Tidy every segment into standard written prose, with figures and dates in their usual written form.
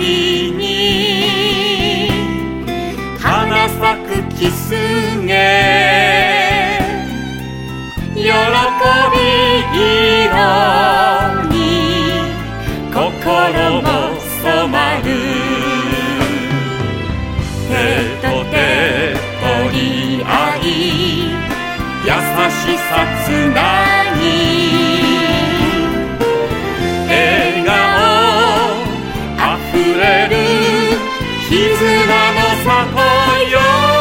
りに花咲くキスゲ、喜び色に心も染まる。手と手取り合い優しさつなぎ、笑顔あふれる絆の里よ。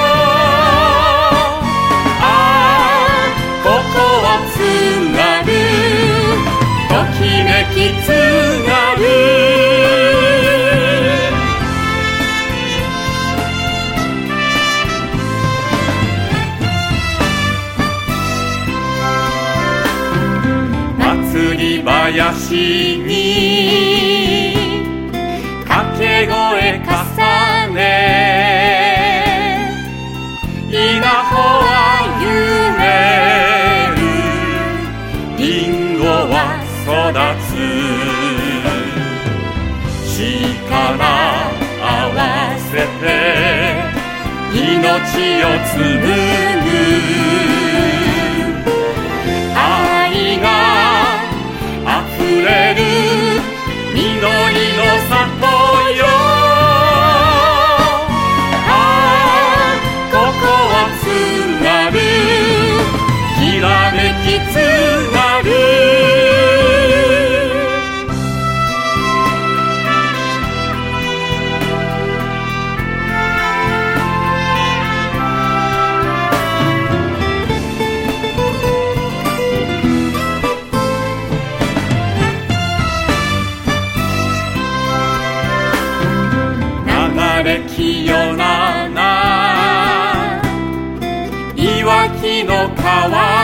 ああここはつなる、ときめきつなる。祭り林に掛け声重ね、稲穂は夢る、りんごは育つ。力合わせて命を紡ぐ。愛があふれる緑の里よ。ああここはつなる、きらめきつなる。清な岩木の川